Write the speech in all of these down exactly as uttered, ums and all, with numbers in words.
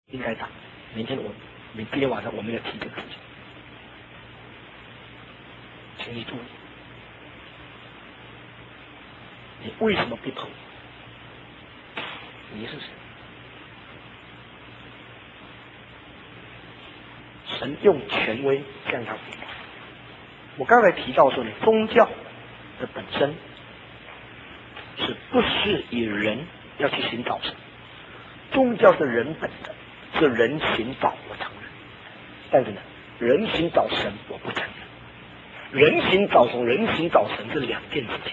应该打。明天我，明今天晚上我们要提这个事情，请你注意，你为什么不投？你是谁？神用权威向他说。我刚才提到说呢，宗教的本身是不是以人要去寻找神？宗教是人本的，是人寻找，我承认。但是呢，人寻找神我不承认。人寻找和人寻找神是两件事情。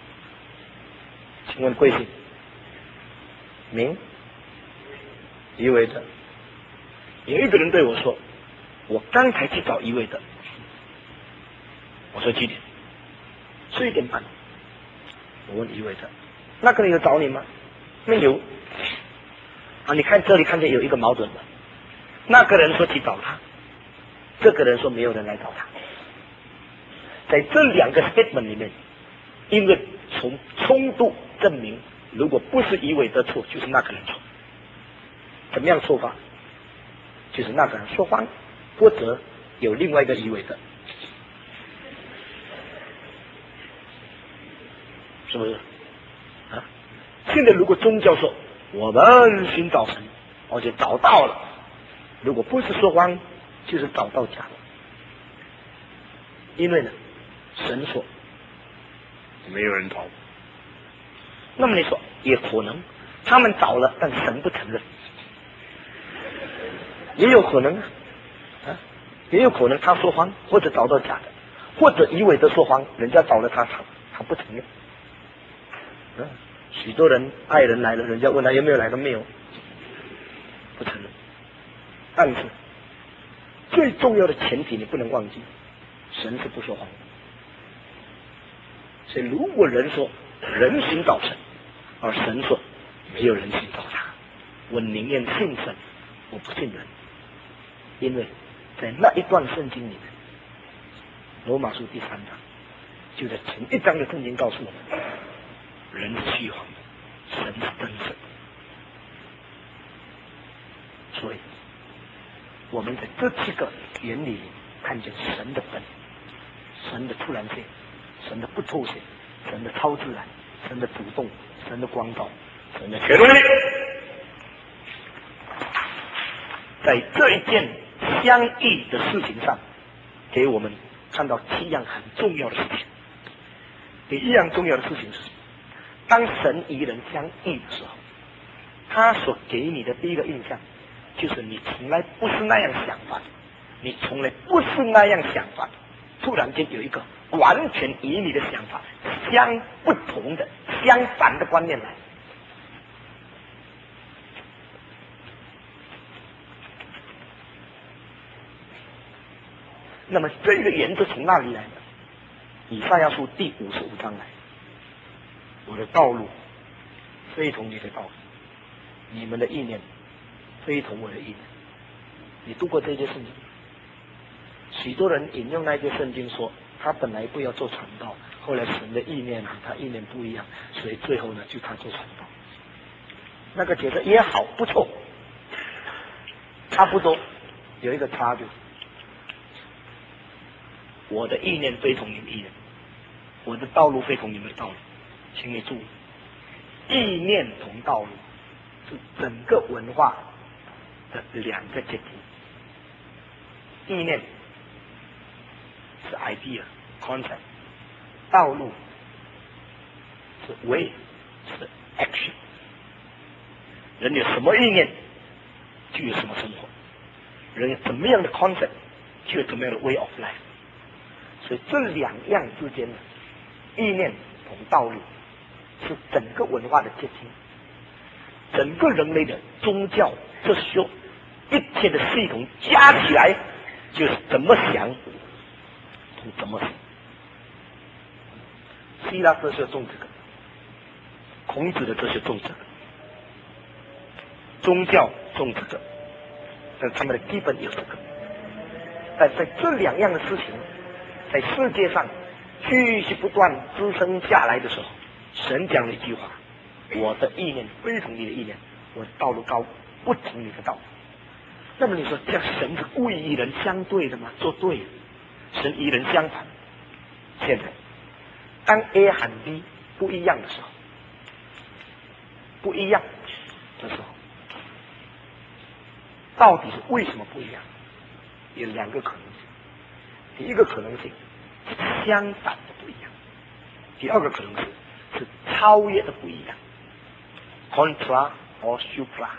请问贵姓？名？一位的。有一个人对我说，我刚才去找一位的。我说几点？十一点半。我问一位的，那个人有找你吗？没有。啊，你看这里看见有一个矛盾的，那个人说去找他，这个人说没有人来找他。在这两个 statement 里面，因为从冲突证明，如果不是一位的错，就是那个人错。怎么样错法？就是那个人说谎，或者有另外一个一位的，是不是？啊，现在如果宗教说我们寻找神，而且找到了，如果不是说谎，就是找到假的。因为呢，神说没有人找。那么你说也可能他们找了，但神不承认，也有可能啊，啊，也有可能他说谎，或者找到假的，或者一味的说谎，人家找了他，他他不承认。嗯，许多人爱人来了，人家问他有没有来，他没有，不承认。但是最重要的前提你不能忘记，神是不说谎的。所以如果人说人寻找神，而神说没有人寻找他，我宁愿信神，我不信人。因为在那一段圣经里面，罗马书第三章，就在前一章的圣经告诉我们，人是虚谎的，神是真实的。所以我们在这七个原理里看见神的本，神的突然性，神的不透显，神的超自然，神的主动，神的光照，神的权威。在这一件相异的事情上，给我们看到七样很重要的事情。第一样重要的事情是，当神与人相异的时候，他所给你的第一个印象，就是你从来不是那样想法的，你从来不是那样想法的，突然间有一个完全与你的想法相不同的、相反的观念来。那么这个原则从哪里来的？以赛亚书第五十五章来。我的道路非同你的道路，你们的意念非同我的意念。你读过这些圣经？许多人引用那些圣经说，他本来不要做传道，后来神的意念和他意念不一样，所以最后呢就他做传道。那个觉得也好，不错，差不多，有一个差别。我的意念非同你们意念，我的道路非同你们的道路，请你注意，意念同道路是整个文化的两个阶梯。意念是 idea concept， 道路是 way 是 action。人有什么意念，就有什么生活；人有怎么样的 concept， 就有怎么样的 way of life。所以这两样之间的意念同道路是整个文化的阶梯，整个人类的宗教哲学一切的系统加起来，就是怎么想同怎么想。希腊哲学重这个，孔子的哲学重这个，宗教重这个，但他们的基本有这个。但在这两样的事情在世界上继续不断滋生下来的时候，神讲了一句话：我的意念非同你的意念，我的道路高不同你的道路。 那么你说这样神是故意与人相对的吗？做对，神与人相反。现在当 A 和 B 不一样的时候，不一样的时候，到底是为什么不一样？有两个可能性。第一个可能性是相反的不一样，第二个可能性是超越的不一样 ，contra or supra。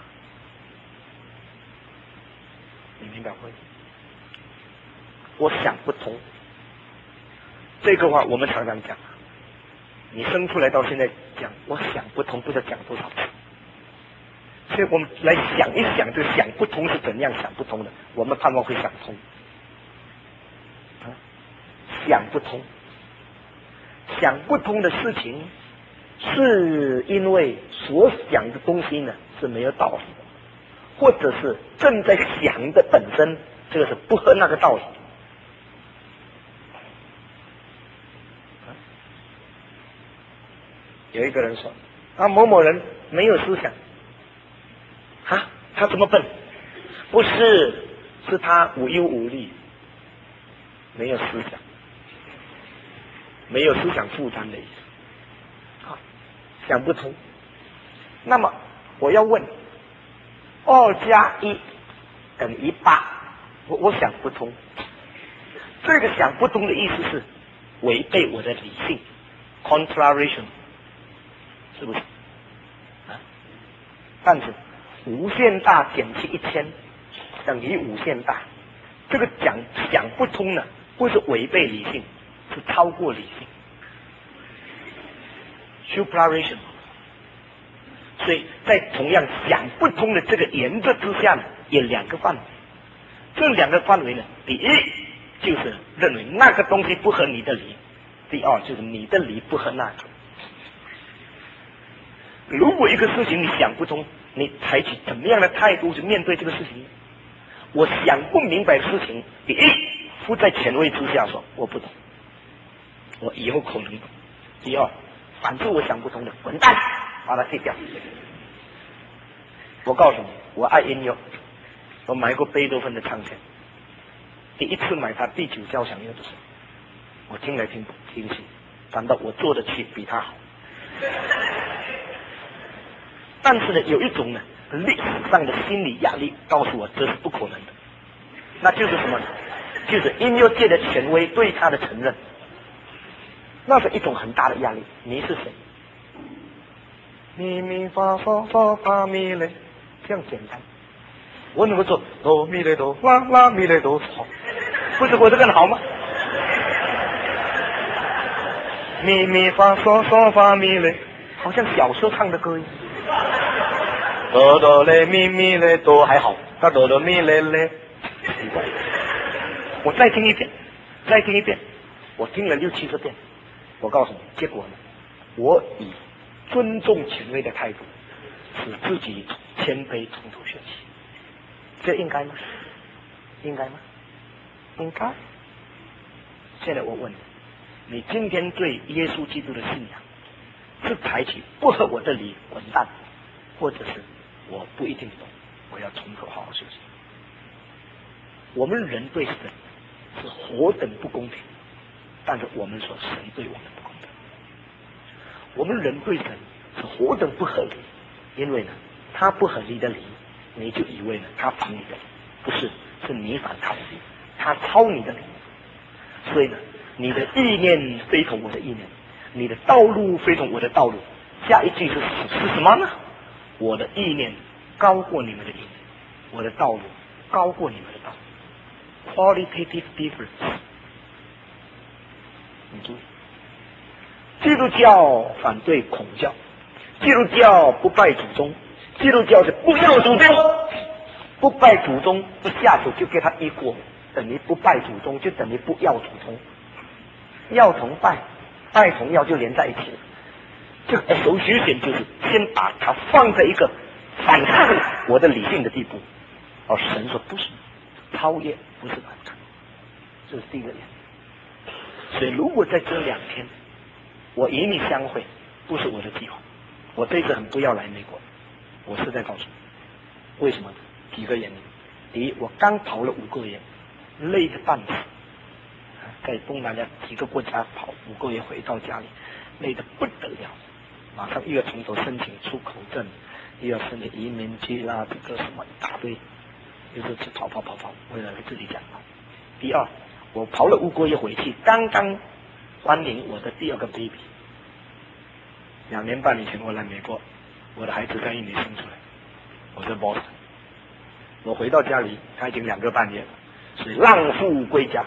你明白会？我想不通。这个话我们常常讲，你生出来到现在讲，我想不通，不知道讲多少次。所以我们来想一想，这个想不通是怎样想不通的？我们盼望会想通。啊，想不通，想不通的事情，是因为所想的东西呢是没有道理的，或者是正在想的本身，这个是不合那个道理。有一个人说啊，某某人没有思想啊，他这么笨？不是，是他无忧无虑，没有思想，没有思想负担的意思啊，想不通。那么我要问，二加一等于八，我我想不通。这个想不通的意思是违背我的理性 ，contrarian。是不是？啊？但是无限大减去一千等于无限大，这个讲想不通呢，不是违背理性，是超过理性 ，superior。所以在同样想不通的这个原则之下呢，有两个范围。这两个范围呢，第一就是认为那个东西不合你的理，第二就是你的理不合那个。如果一个事情你想不通，你采取怎么样的态度去面对这个事情？我想不明白的事情，第一，附在权威之下说我不懂，我以后可能懂；第二，反正我想不通的，滚蛋，把它废掉。我告诉你，我爱音乐，我买过贝多芬的唱片，第一次买他第九交响乐的时候，我听来听不听不起，感到我做的曲比他好。但是呢，有一种呢历史上的心理压力告诉我这是不可能的，那就是什么呢？就是音乐界的权威对他的承认，那是一种很大的压力。你是谁？咪咪发嗦嗦发咪嘞，这样简单。我能够做哆咪嘞哆啦啦咪嘞哆，好，不是我这个好吗？咪咪发嗦嗦发咪嘞，好像小时候唱的歌一样。哆哆嘞咪咪嘞哆还好，他哆哆咪嘞嘞，我再听一遍，再听一遍，我听了六七十遍，我告诉你，结果呢，我以尊重权威的态度，使自己谦卑从头学习，这应该吗？应该吗？应该。现在我问你，你今天对耶稣基督的信仰是采取不合我的理滚蛋，或者是我不一定懂，我要从头好好学习。我们人对神是何等不公平，但是我们说神对我们不公平。我们人对神是何等不合理，因为呢，他不合理的理，你就以为呢他反你的理，不是，是你反他的理，他抄你的理。所以呢，你的意念非同我的意念，你的道路非同我的道路。下一句是是什么呢？我的意念高过你们的意念，我的道路高过你们的道路。Qualitative difference。你注意，基督教反对孔教，基督教不拜祖宗，基督教是不要祖宗，不拜祖宗不下手就给他一锅，等于不拜祖宗就等于不要祖宗，要同拜，拜同要就连在一起了。这个首选选就是先把它放在一个反抗我的理性的地步，而神说不是，超越不是反抗，这是第一个点。所以如果在这两天我与你相会，不是我的计划，我这次很不要来美国，我是在告诉你为什么？几个原因。 第一，我刚跑了五个月，累得半死，在东南亚几个国家跑五个月，回到家里累得不得了，马上又要从头申请出口证，又要申请移民局啦，这个什么一大堆，又是去跑跑跑跑，为了来这里讲道。第二，我跑了五个月回去，刚刚欢迎我的第二个 baby。两年半以前我来美国，我的孩子在印尼生出来，我在 Boston， 我回到家里，他已经两个半月了，所以浪父归家。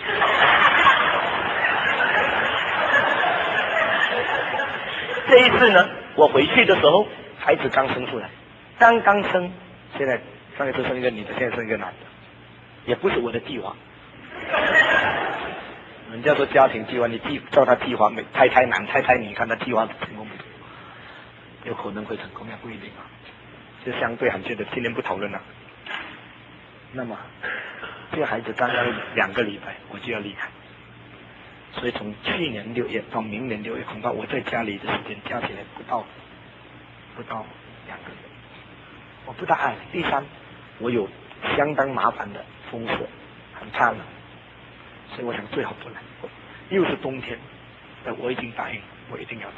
这一次呢，我回去的时候，孩子刚生出来，刚刚生，现在上一次生一个女的，现在生一个男的，也不是我的计划。人家说家庭计划，你计照他计划，胎胎男胎胎女，看他计划成功不成功，有可能会成功，也不一定啊。就相对罕见的，今天不讨论了。那么，这个孩子刚刚两个礼拜，我就要离开。所以从去年六月到明年六月，恐怕我在家里的时间加起来不到不到两个月，我不大爱。第三，我有相当麻烦的风湿，很怕冷，所以我想最好不来。又是冬天，但我已经答应，我一定要来。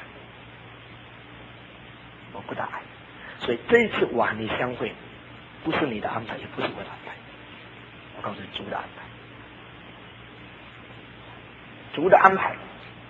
我不大爱，所以这一次我和你相会，不是你的安排，也不是我的安排。我告诉你，主的安排。主的安排，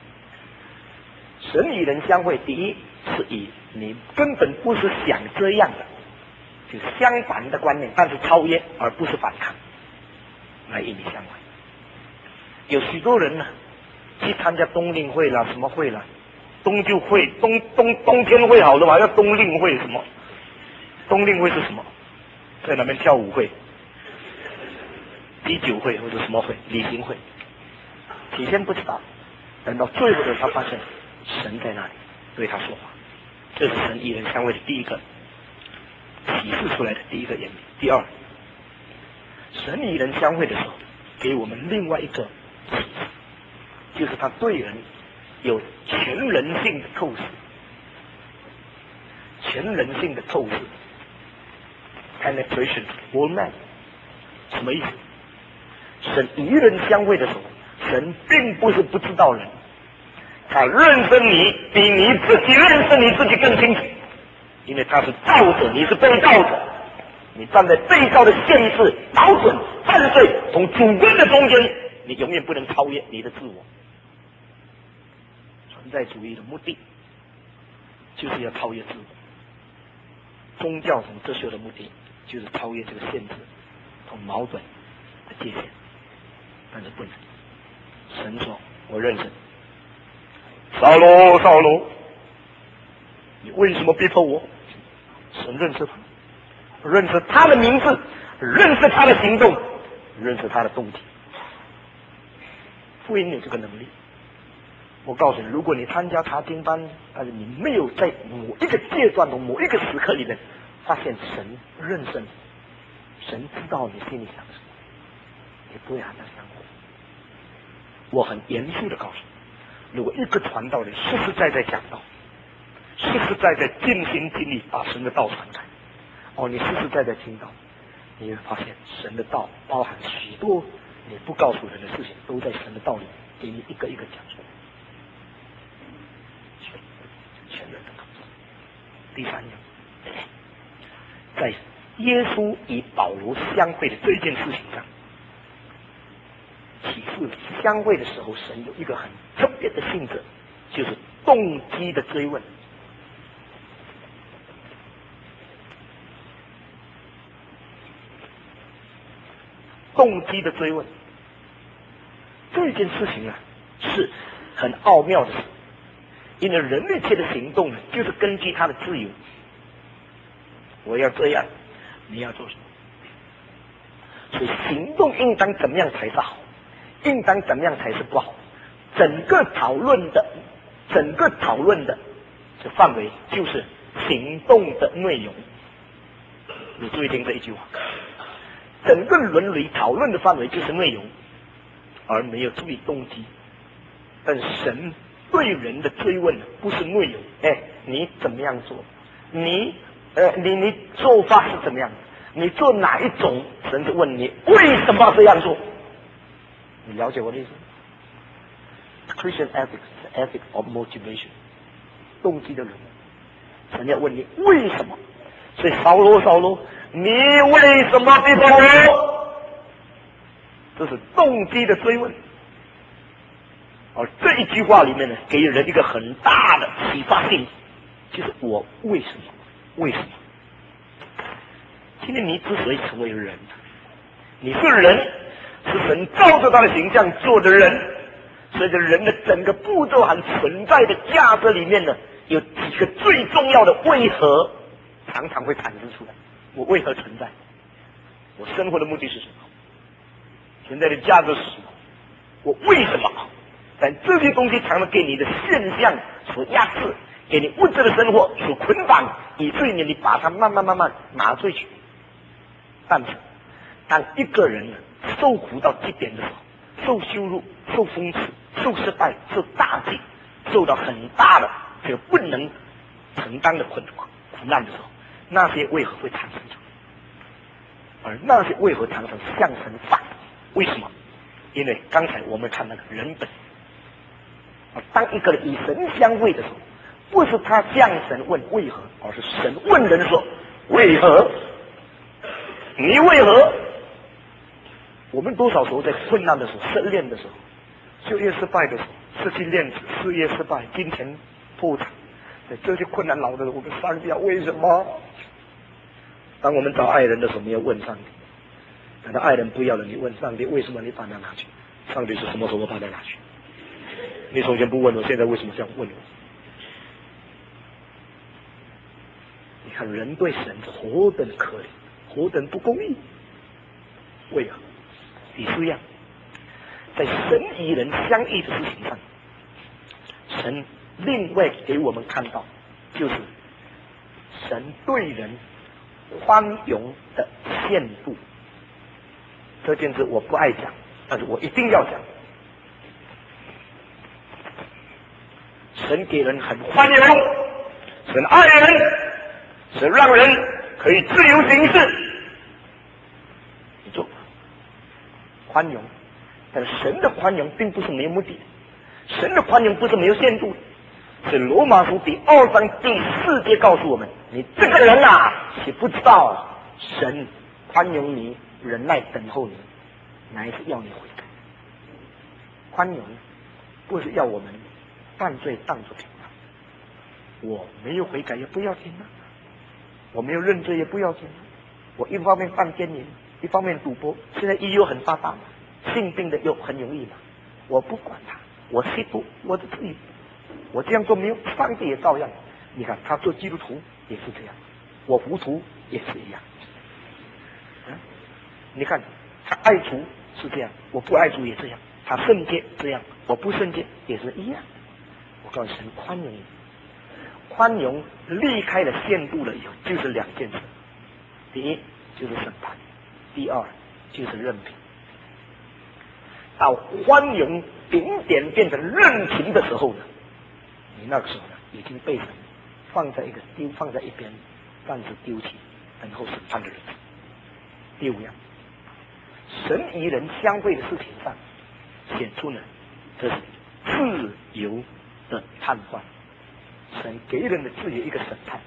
神与人相会，第一是以你根本不是想这样的，就相反的观念，但是超越而不是反抗，来与你相会。有许多人呢，去参加冬令会啦，什么会啦，冬就会，冬冬冬天会好了嘛，要冬令会什么？冬令会是什么？在那边跳舞会、啤酒会或者什么会、旅行会。起先不知道，等到最后的他发现神在那里对他说话，这是神与人相会的第一个启示出来的第一个原理。第二，神与人相会的时候，给我们另外一个启示，就是他对人有全人性的透视，全人性的透视 penetration all man， 什么意思？神与人相会的时候，神并不是不知道人，他认识你比你自己认识你自己更清楚，因为他是造者，你是被造者，你站在被造的现实、矛盾、犯罪同主观的中间，你永远不能超越你的自我。存在主义的目的就是要超越自我，宗教同哲学的目的就是超越这个限制同矛盾的界限，但是不能。神说：“我认识你，扫罗，扫罗，你为什么逼迫我？”神认识他，认识他的名字，认识他的行动，认识他的动机。福音有这个能力。我告诉你，如果你参加查经班，但是你没有在某一个阶段的某一个时刻里面发现神认识你，神知道你心里想什么，你不会和他相会。我很严肃的告诉你，如果一个传道人实实在在讲道，实实在在尽心尽力把神的道传开，哦，你实实在在听到，你会发现神的道包含许多你不告诉人的事情，都在神的道里给你一个一个讲出来。全人的告诉。第三样，在耶稣与保罗相会的这件事情上，启示相会的时候，神有一个很特别的性质，就是动机的追问。动机的追问，这件事情啊，是很奥妙的事，因为人类界的行动呢，就是根据他的自由。我要这样，你要做什么？所以行动应当怎么样才是好，应当怎么样才是不好？整个讨论的，整个讨论的这范围就是行动的内容。你注意听这一句话，整个伦理讨论的范围就是内容，而没有注意动机。但神对人的追问不是内容，哎，你怎么样做？你呃，你你做法是怎么样？你做哪一种神是问你为什么这样做？你了解我的意思 ？Christian ethics, the ethics of motivation， 动机的人，神要问你为什么？所以扫罗，扫罗，你为什么逼迫我？这是动机的追问。而这一句话里面呢，给人一个很大的启发性，就是我为什么？为什么？今天你之所以成为人，你是人，是神照着他的形象做的人，所以这人的整个步骤和存在的价值里面呢，有几个最重要的为何常常会产生出来。我为何存在？我生活的目的是什么？存在的价值是什么？我为什么？但这些东西常常给你的现象所压制，给你物质的生活所捆绑，以至于你把它慢慢慢慢麻醉去。但是，当一个人呢受苦到极点的时候，受羞辱、受讽刺、受失败、受打击，受到很大的这个不能承担的困苦难的时候，那些为何会产生出来？而那些为何常常向神反？为什么？因为刚才我们看那个人本，当一个人与神相会的时候，不是他向神问为何，而是神问人说为何？你为何？我们多少时候在困难的时候、失恋的时候、就业失败的时候、失去恋子、事业失败、金钱破产，在这些困难老的时候，我们上帝啊，为什么？当我们找爱人的时候，你要问上帝；等到爱人不要了，你问上帝为什么你把他拿去？上帝是什么时候把他拿去？你从前不问我，现在为什么这样问我？你看人对神是何等可怜，何等不公义？为何？第四样，在神与人相遇的事情上，神另外给我们看到，就是神对人宽容的限度。这件事我不爱讲，但是我一定要讲。神给人很宽容，神爱人，神让人可以自由行事。你做宽容，但是神的宽容并不是没有目的，神的宽容不是没有限度的。所以罗马书第二章第四节告诉我们：你这个人啊，岂不知道神宽容你，忍耐等候你，乃是要你悔改。宽容不是要我们犯罪当作平安，我没有悔改也不要紧啊，我没有认罪也不要紧啊，我一方面犯奸淫，一方面赌博，现在医又很发达，性病的又很容易嘛，我不管他，我吸毒，我的自由，我这样做没有，上帝也照样。你看他做基督徒也是这样，我糊涂也是一样。嗯，你看他爱主是这样，我不爱主也这样，他圣洁这样，我不圣洁也是一样。我告诉神宽容，宽容离开了限度了以后，就是两件事：第一就是审判，第二就是任凭。到宽容顶点变成任凭的时候呢，你那个时候呢，已经被神放在一个丢放在一边，暂时丢弃，等候审判的日子。第五样，神与人相会的事情上，显出呢，这是自由的判断。神给人的自由一个审判。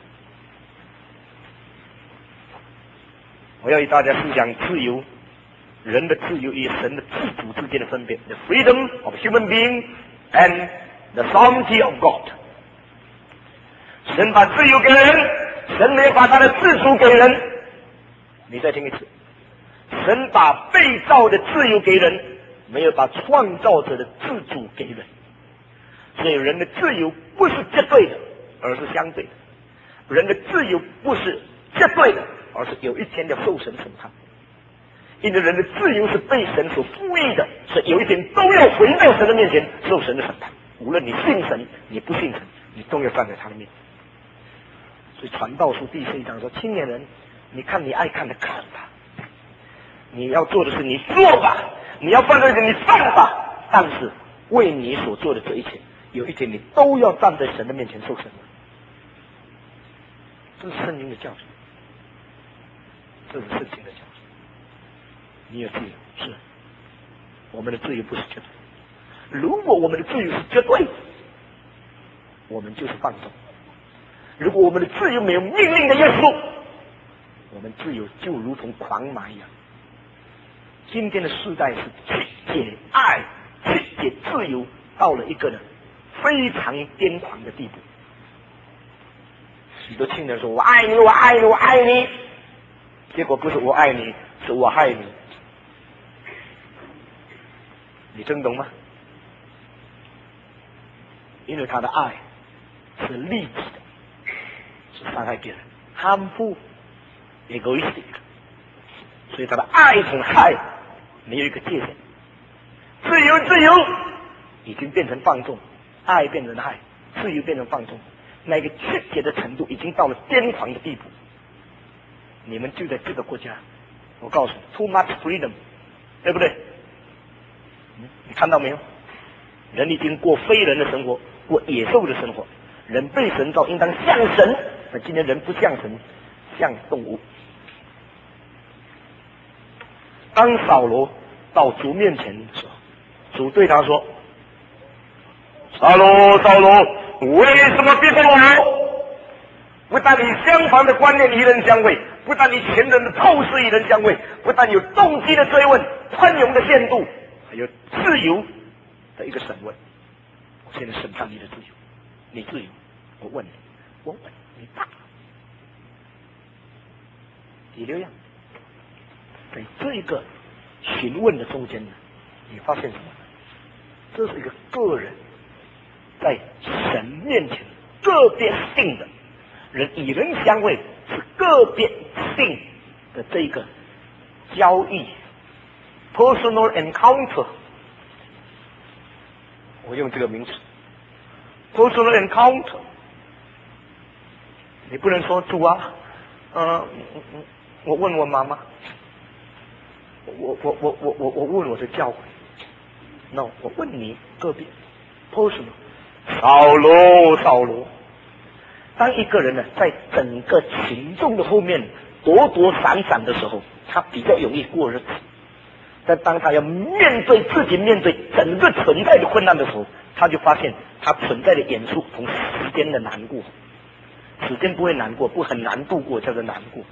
我要与大家思想自由，人的自由与神的自主之间的分别 ：the freedom of human being and the sovereignty of God。神把自由给人，神没有把他的自主给人。你再听一次，神把被造的自由给人，没有把创造者的自主给人。所以人的自由不是绝对的，而是相对的；人的自由不是绝对的，而是有一天要受神审判。因为人的自由是被神所赋予的，所以有一天都要回到神的面前受神的审判。无论你信神，你不信神，你都要站在他的面前。所以传道书第四章说：青年人，你看你爱看的看吧，你要做的是你做吧，你要犯的事你犯吧，但是为你所做的这一切，有一天你都要站在神的面前受审。这是圣经的教训，这是圣经的教训。 你有自由，是我们的自由不是绝对。如果我们的自由是绝对，我们就是放纵；如果我们的自由没有命令的约束，我们自由就如同狂马一样。今天的时代是曲解爱、曲解自由到了一个呢非常癫狂的地步。许多亲人说我爱你，我爱你，我爱你，结果不是我爱你，是我害你。你真懂吗？因为他的爱是利己的，是伤害别人 harmful egoistic， 所以他的爱和害没有一个界限。自由自由已经变成放纵，爱变成害，自由变成放纵，那个曲解的程度已经到了癫狂的地步。你们就在这个国家，我告诉你 too much freedom， 对不对？你看到没有？人已经过非人的生活，过野兽的生活。人被神造应当像神，那今天人不像神，像动物。当扫罗到主面前的时候，主对他说：扫罗，扫罗，为什么逼迫我？不但你相反的观念与人相违，不但你前人的透视与人相违，不但有动机的追问，宽容的限度，还有自由的一个审问。我现在审判你的自由，你自由，我问你，我问你大。第六样，在这个询问的中间呢，你发现什么呢？这是一个个人在神面前个别性的人与人相会，是个别性的这个交易 ，personal encounter。我用这个名词 ，personal encounter。你不能说主啊，呃，我问我妈妈，我我我我我我问我的教会 ，no， 我问你个别 personal。扫罗，扫罗。当一个人呢，在整个群众的后面躲躲闪闪的时候，他比较容易过日子。但当他要面对自己面对整个存在的困难的时候，他就发现他存在的演出同时间的难过。时间不会难过，不很难度过，叫做难过。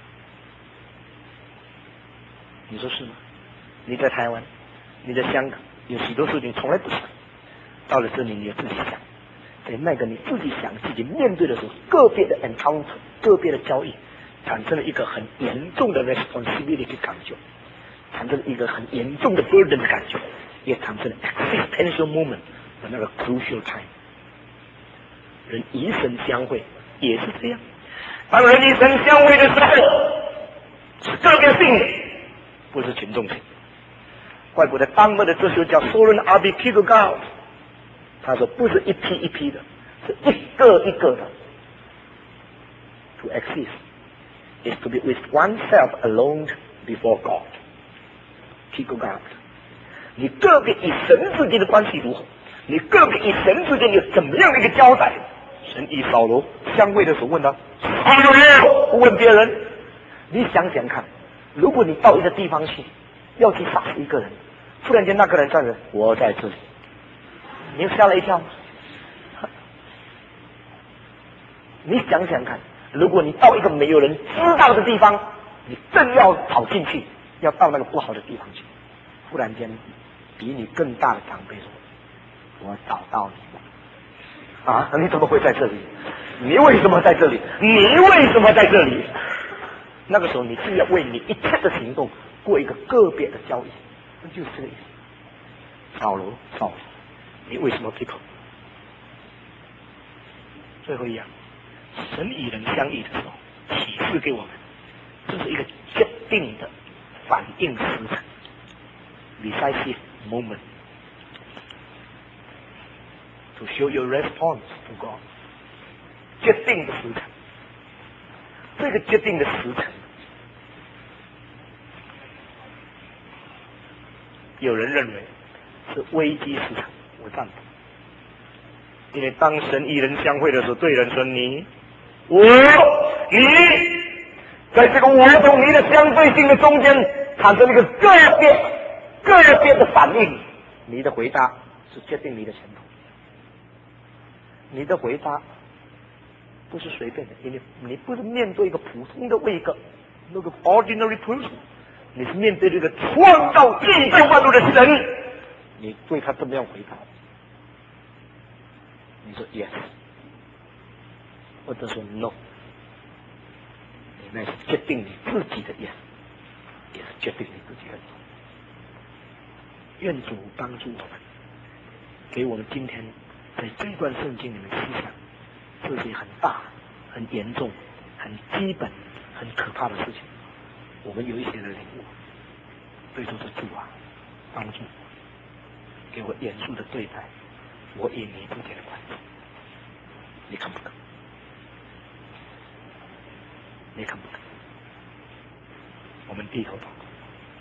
你说是吗？你在台湾，你在香港，有许多事情从来不想，到了这里你要自己想。在那个你自己想自己面对的时候，个别的 encounter， 个别的交易，产生了一个很严重的 responsibility 感觉，产生了一个很严重的 burden 的感觉，也产生了 existential moment 的那个 crucial time。人与神相会也是这样，当人与神相会的时候，是个别性的，不是群众性。外国的丹麦的哲学家 Soren Arby Kierkegaard， 他说不是一批一批的，是一个一个的。To exist is to be with oneself alone before God. Kierkegaard， 你个别与神之间的关系如何？你个别与神之间有怎么样的一个交代？神与扫罗相会的时候问他：扫罗，问别人，你想想看，如果你到一个地方去，要去杀死一个人，突然间那个人站着，我在这里，你吓了一跳吗？你想想看，如果你到一个没有人知道的地方，你正要跑进去，要到那个不好的地方去，突然间比你更大的长辈说：我找到你了。啊，你怎么会在这里？你为什么在这里？你为什么在这里？那个时候你就要为你一切的行动过一个个别的交易，那就是这个意思。扫罗，扫罗，你为什么被口？最后一样，神与人相遇的时候，启示给我们，这是一个决定的反应时辰 ，decisive moment。To show your response to God， 决定的时辰，这个决定的时辰，有人认为是危机时辰，我赞同。因为当神与人相会的时候，对人说你、我、你，在这个我同你的相对性的中间， 产生一个个别个别的反应，你的回答是决定你的前途。你的回答不是随便的，你你不是面对一个普通的位格，那个 ordinary person， 你是面对这个创造地球万物的神，你对他怎么样回答？你说 yes， 或者说 no， 你那是决定你自己的 yes， 也是决定你自己的 no。愿主帮助我们，给我们今天在这段圣经里面思想这些很大、很严重、很基本、很可怕的事情，我们有一些的领悟。对主的主啊，帮助我，给我严肃的对待我与你之间的关系。你看不看？你看不看？我们低头祷告。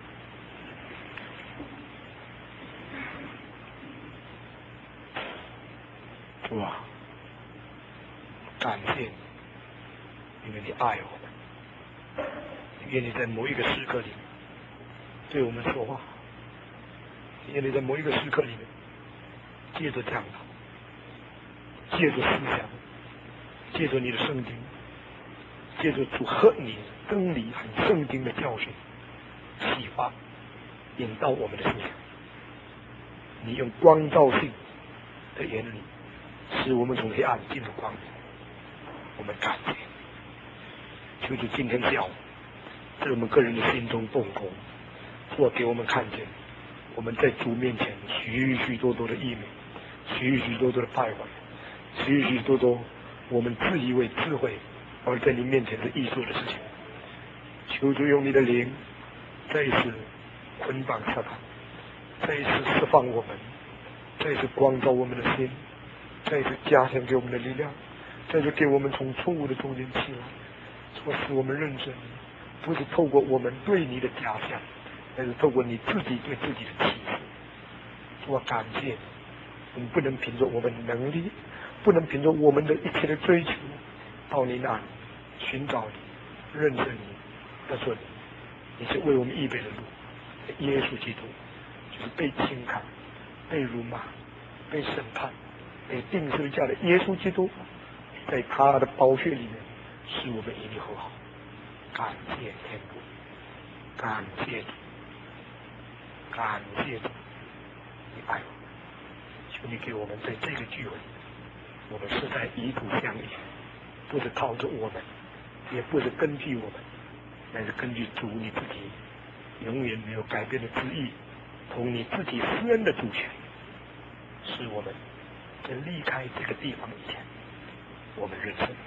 主啊，感谢你，因为你爱我们，愿你在某一个时刻里面对我们说话，愿你在某一个时刻里面借着讲道，借着思想，借着你的圣经，借着主和你真理和圣经的教训启发引导我们的思想，你用光照性的言语使我们从黑暗进入光明。我们感谢求主今天下午在我们个人的心中动工，或给我们看见我们在主面前许许多多的异美，许许多多的败坏，许许多多我们自以为智慧而在你面前是艺术的事情。求主用你的灵再一次捆绑撒旦，再一次释放我们，再一次光照我们的心，再一次加强给我们的力量，再一次给我们从错误的中间起来，说使我们认识你，不是透过我们对你的假象，而是透过你自己对自己的启示。我感谢你，我们不能凭着我们的能力，不能凭着我们的一切的追求到你那里寻找你，认识你，但是你是为我们预备的路。耶稣基督就是被轻看、被辱骂、被审判、被钉十字架的耶稣基督，在他的宝血里面使我们与你和好。感谢天父，感谢主，感谢主，你爱我们。求你给我们在这个聚会，我们是在以土相遇，不是靠着我们，也不是根据我们，乃是根据主你自己永远没有改变的旨意，同你自己私人的主权，使我们在离开这个地方以前，我们认识你。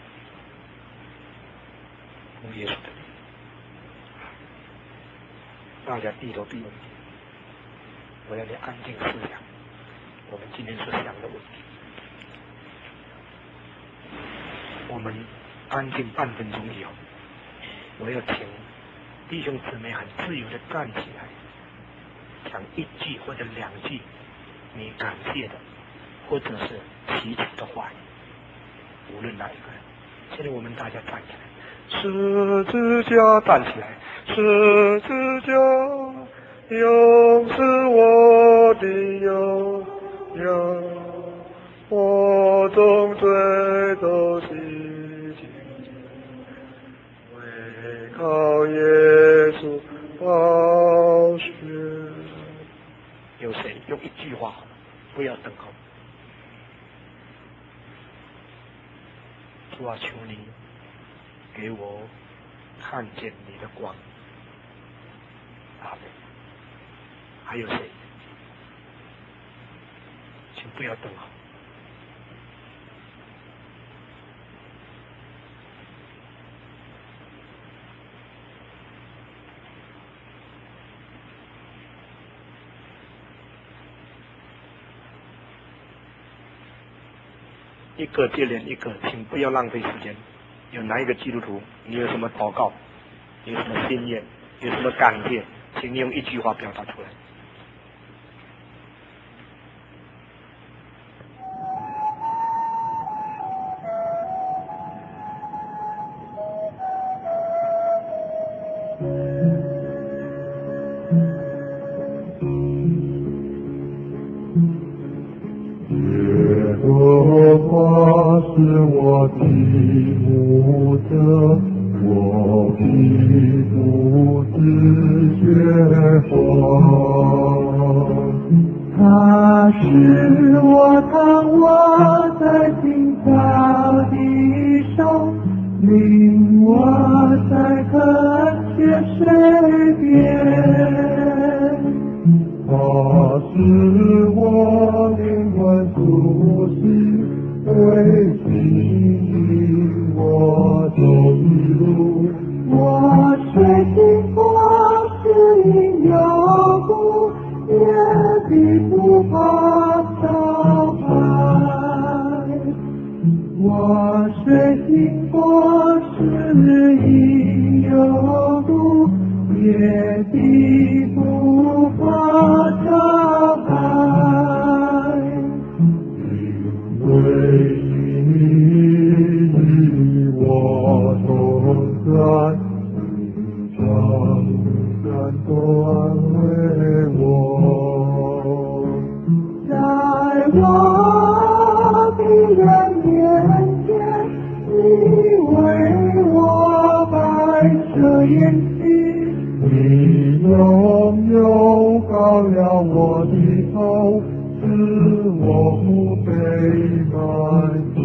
奉耶稣的名，大家低头闭眼睛，我要你安静思想我们今天所想的问题。我们安静半分钟以后，我要请弟兄姊妹很自由的站起来，讲一句或者两句你感谢的或者是祈求的话语，无论哪一个人。现在我们大家站起来，十字架站起来，十字架永是我的永远，我众罪都洗净，唯靠耶稣宝血。有谁用一句话，不要等候。主啊，求你给我看见你的光。阿门。还有谁？请不要等候。一个接连一个，请不要浪费时间。有哪一个基督徒，你有什么祷告，有什么心愿，有什么感谢，请你用一句话表达出来。 耶和华是我的牧者，我必不致缺乏。他是我躺卧在青草地上，领我在可见水边。他是我灵魂苏醒，为引我走的路。我虽经过死荫幽谷，也必不怕遭害。我虽经过死荫幽谷，也必不怕遭害。因为你与我同在，你常感动安慰我。在我的人面前，你为我摆设筵席，你用油膏了我的头，使我不被埋伏。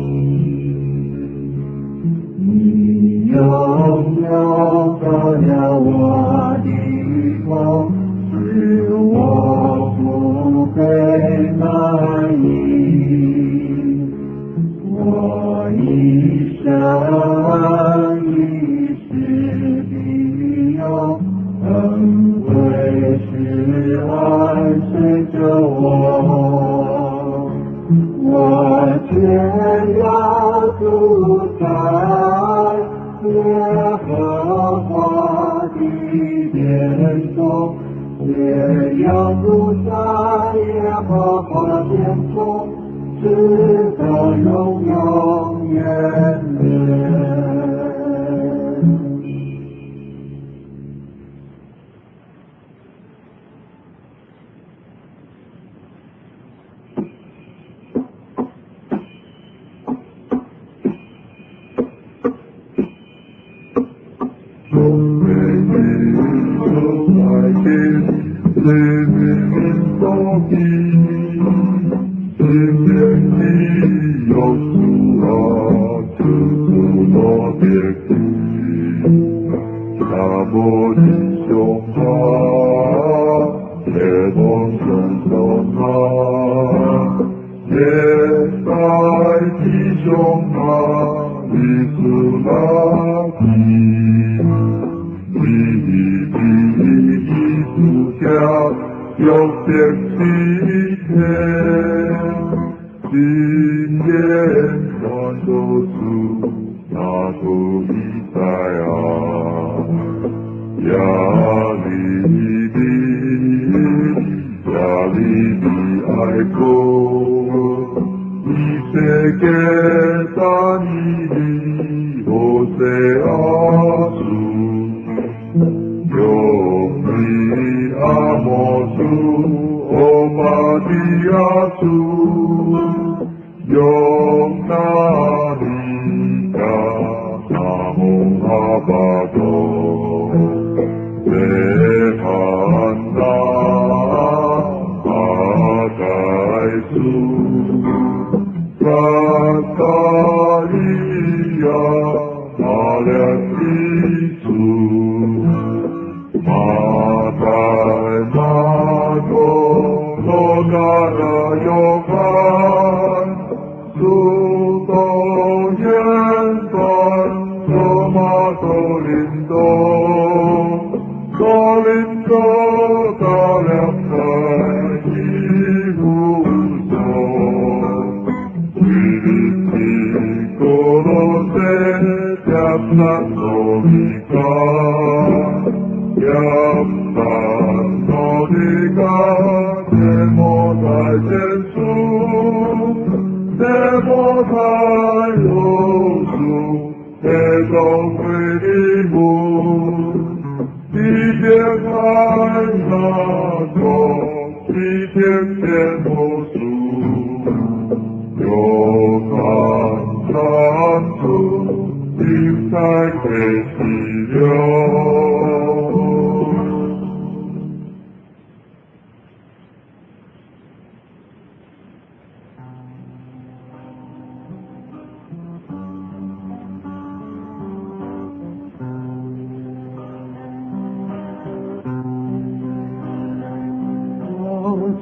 你用油膏了我的头，使我不被埋伏。我一生一世必有恩惠是爱随着我，我全要住在耶和华的殿中，也要住在耶和华殿中，直到永永远远。Living for me, living me, Yosua, to Lord 아버지 성화, 대본 성화, 옛날 기성화, 이스라기, 역백지해 진예선도수 나도 이사야 야리비 야리비 알고 이세계 다니리 호세아수 용리 아모수 오바디아수 용나리가 나무하바도 내한나 아가이수 가까이야 마략이수 마달마도 너가라 요간 수도옌반 소마도린도 도린도 다략사 이후소 위리티 고로세 얍산노니까 얍산노니가 내모살 예수 내모살 요수 대성회리무 이제간다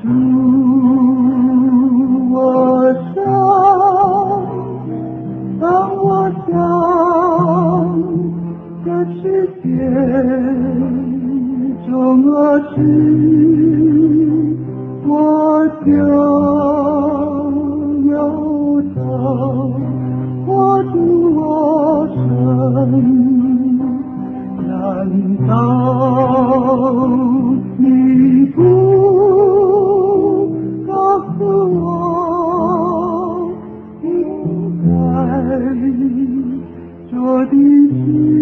主，我想，当我想这世界中恶事，我就有着我主我神。难道你不告诉我，应该做的事，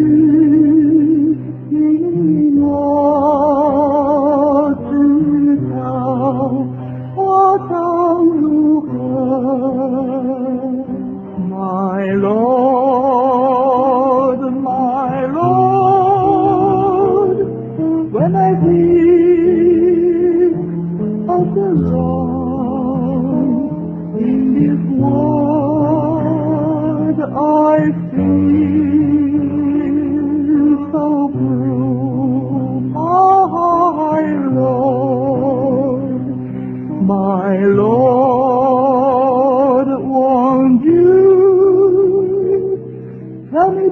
因我知道我当如何 My Lord, my Lord, when I think of the wrong in this world, I feel so blue, my Lord, my Lord, won't you tell me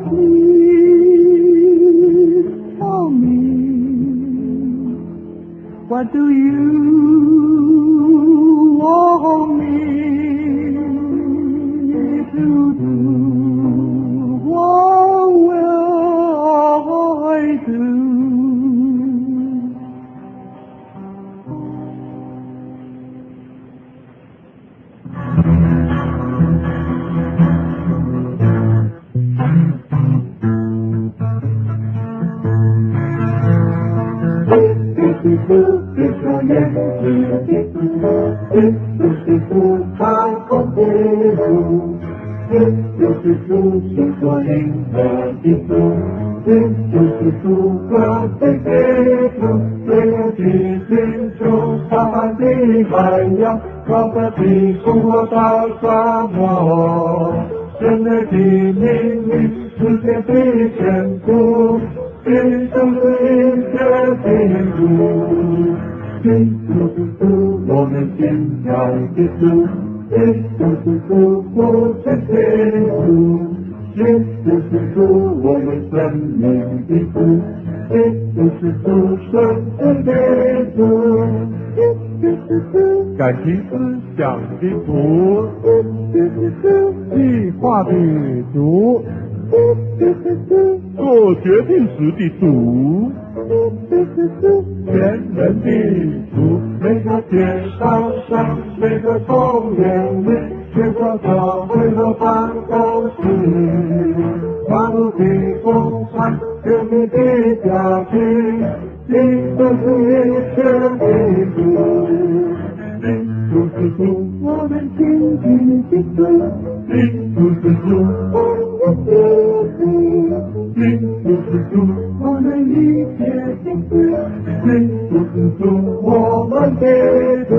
please, tell me, what do you want me to do? What will I do?我们现在的主，耶稣是主，我是耶稣，耶稣是主，我们生命的主，耶稣是主，生的耶稣，耶稣是主，感情思想的主，耶稣是主，计划的主，耶稣是主，做决定时的主。全人的主，每个街上上，每个公园里，全国教会的办公室，马路的工厂，革命的家庭，你都是一切的主。你就是主，我们亲近的主，你就是主，我们的主，你就是主，我们一切的主，你就是主，我们的主。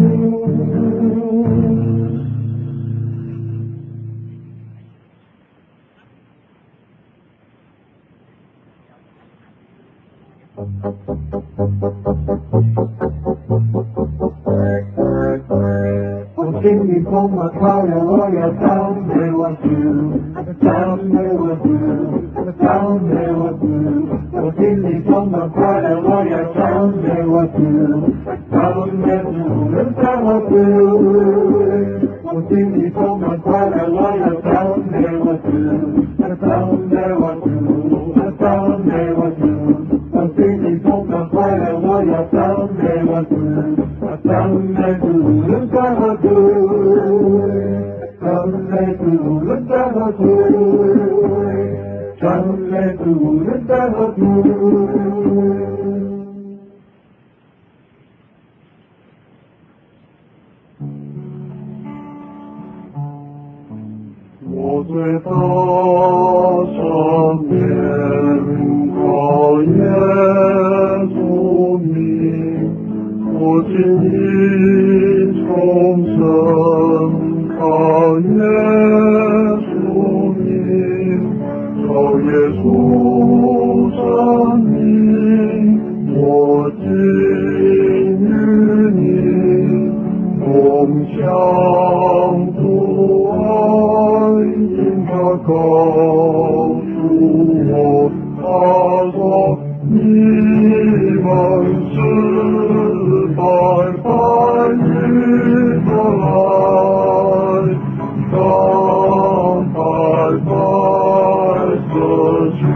我心里充满快乐，我要赞美我主，赞美我主，赞美我主。我心里充满快乐，我要赞美我主，赞美主，能赞我主。我心里充满快乐，我要赞美我主，赞美我主，赞美我主。我心里充满快乐，我要赞美我主，赞美主，能赞我主，赞美主，能赞我主，赞美主，能赞我主。我最大上面靠耶稣名，我心里重生靠耶稣名，靠耶稣生命，我今与你向主爱应他告诉我，他说你们是白白一个来，当白白舍去，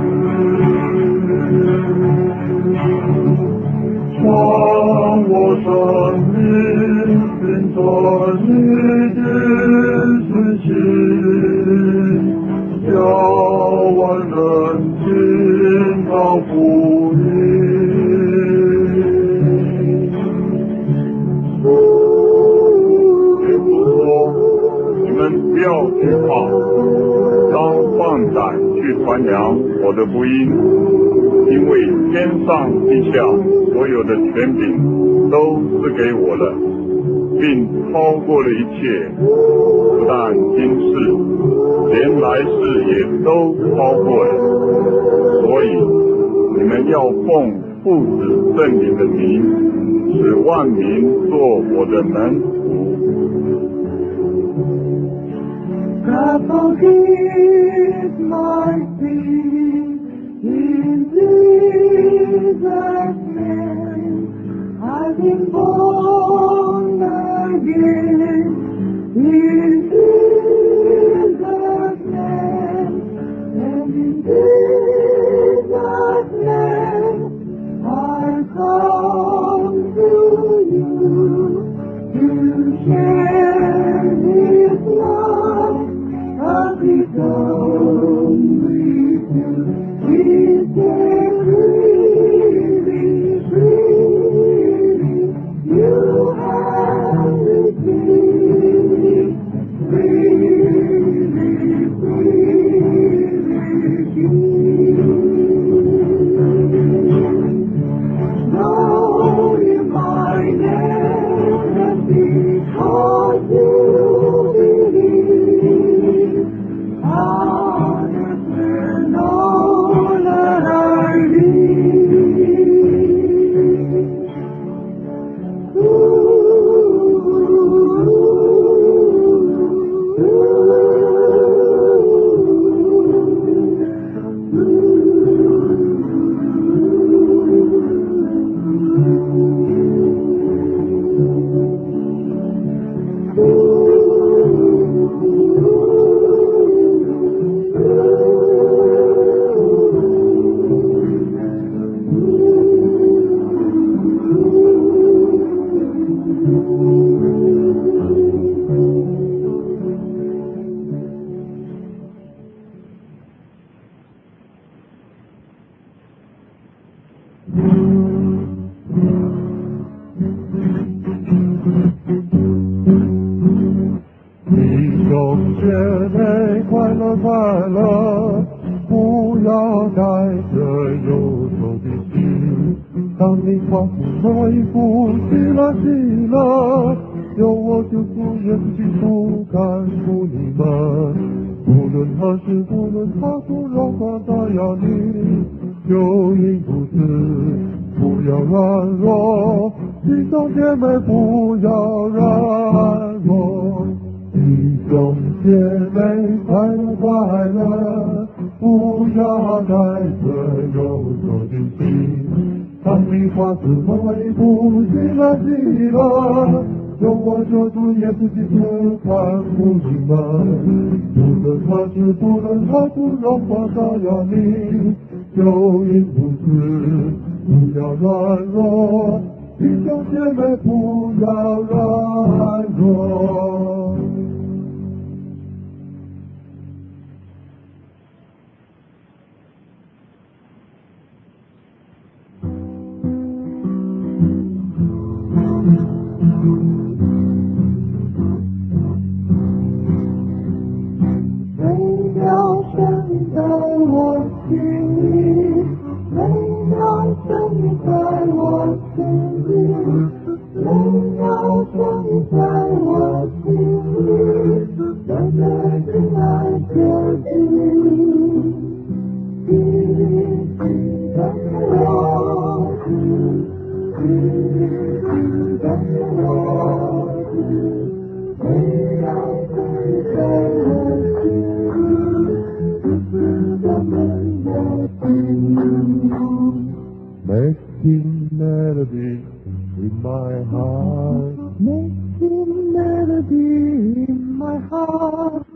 传我生命并着你的信息，叫万人听到福音。耶稣说：“你们不要惧怕，当放胆去传扬我的福音，因为天上地下所有的权柄都是给我的，并超过了一切，不但今世，连来世也都超过了。所以你们要奉父子圣灵的名，使万民做我的门徒。” God forgive my sin in Jesus' name. I've been born again in Jesus' name, and in Jesus' name I come to you to share His love. I'll become with you. We can really, really, you have redeemed, really, really, knowing my name because you believe. I understand all that I need. in my heart. Make him melody in my heart.